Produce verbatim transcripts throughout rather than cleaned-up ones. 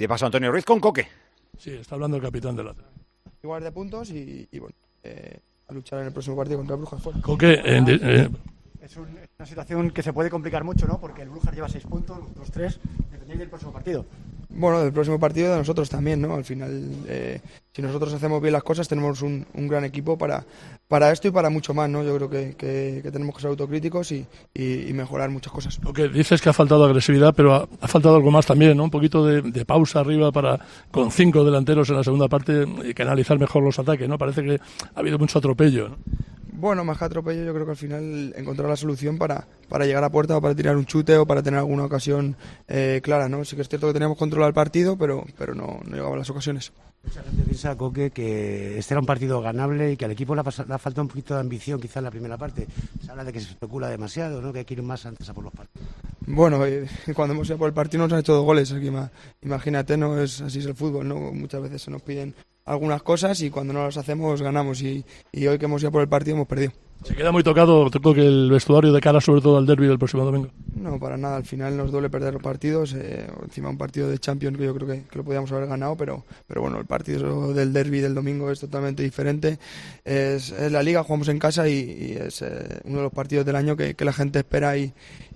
de paso Antonio Ruiz con Coque. Sí, está hablando el capitán de la... Igual de puntos y, y bueno, eh, a luchar en el próximo partido contra el Brujas fuera. Coque, eh, eh, es un, una situación que se puede complicar mucho, ¿no? Porque el Brujas lleva seis puntos, los tres, dependéis del próximo partido. Bueno, del próximo partido de nosotros también, ¿no? Al final, eh, si nosotros hacemos bien las cosas, tenemos un, un gran equipo para, para esto y para mucho más, ¿no? Yo creo que, que, que tenemos que ser autocríticos y, y, y mejorar muchas cosas. Coque, dices que ha faltado agresividad, pero ha, ha faltado algo más también, ¿no? Un poquito de, de pausa arriba para, con cinco delanteros en la segunda parte, y canalizar mejor los ataques, ¿no? Parece que ha habido mucho atropello, ¿no? Bueno, más que atropello, yo creo que al final encontrar la solución para, para llegar a puerta o para tirar un chute o para tener alguna ocasión eh, clara, ¿no? Sí que es cierto que teníamos controlado el partido, pero, pero no, no llegaban las ocasiones. Mucha gente piensa, Coque, que este era un partido ganable y que al equipo le ha, pasado, le ha faltado un poquito de ambición quizá en la primera parte. Se habla de que se especula demasiado, ¿no? Que hay que ir más antes a por los partidos. Bueno, eh, cuando hemos ido por el partido nos han hecho dos goles. Aquí, imagínate, no es así es el fútbol, ¿no? Muchas veces se nos piden algunas cosas y cuando no las hacemos ganamos y, y hoy que hemos ido por el partido hemos perdido. ¿Se queda muy tocado, Coque, el vestuario de cara sobre todo al derbi del próximo domingo? No, para nada, al final nos duele perder los partidos, eh, encima un partido de Champions que yo creo que, que lo podíamos haber ganado, pero, pero bueno, el partido del derbi del domingo es totalmente diferente, es, es la Liga, jugamos en casa y, y es eh, uno de los partidos del año que, que la gente espera y,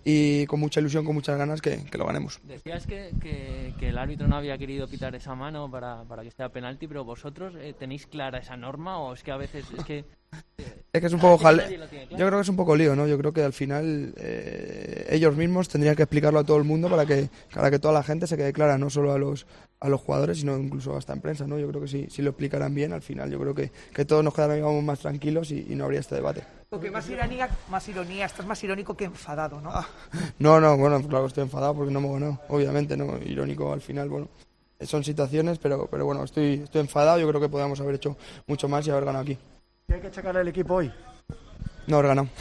y con mucha ilusión, con muchas ganas que, que lo ganemos. Decías que, que, que el árbitro no había querido pitar esa mano para, para que sea penalti, pero vosotros eh, ¿tenéis clara esa norma o es que a veces es que... Es que es un poco jale... Yo creo que es un poco lío, ¿no? Yo creo que al final eh, ellos mismos tendrían que explicarlo a todo el mundo para que, para que toda la gente se quede clara, no solo a los a los jugadores, sino incluso hasta en prensa, ¿no? Yo creo que si, si lo explicaran bien, al final yo creo que, que todos nos quedaríamos más tranquilos y, y no habría este debate. Porque más ironía, más ironía, estás más irónico que enfadado, ¿no? Ah, no, no, bueno, claro que estoy enfadado porque no me ganado, obviamente, ¿no? Irónico al final, bueno, son situaciones, pero, pero bueno, estoy, estoy enfadado, yo creo que podríamos haber hecho mucho más y haber ganado aquí. ¿Qué hay que achacarle al equipo hoy? No haber ganado.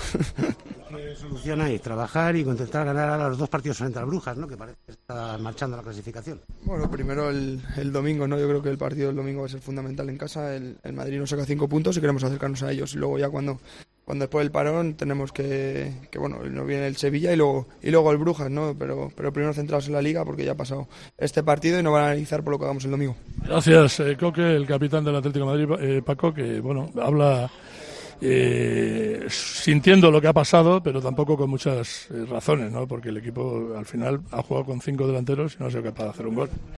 ¿Qué solución hay? Trabajar y intentar ganar a los dos partidos frente al Brujas, ¿no? Que parece que está marchando la clasificación. Bueno, primero el, el domingo, ¿no? Yo creo que el partido del domingo va a ser fundamental en casa. El, el Madrid nos saca cinco puntos y queremos acercarnos a ellos. Y luego ya cuando, cuando después del parón tenemos que, que bueno, nos viene el Sevilla y luego, y luego el Brujas, ¿no? Pero, pero primero centrados en la Liga porque ya ha pasado este partido y nos van a analizar por lo que hagamos el domingo. Gracias, eh, Coque, el capitán del Atlético de Madrid, eh, Paco, que, bueno, habla... Eh, sintiendo lo que ha pasado, pero tampoco con muchas eh, razones, ¿no? Porque el equipo al final ha jugado con cinco delanteros y no ha sido capaz de hacer un gol.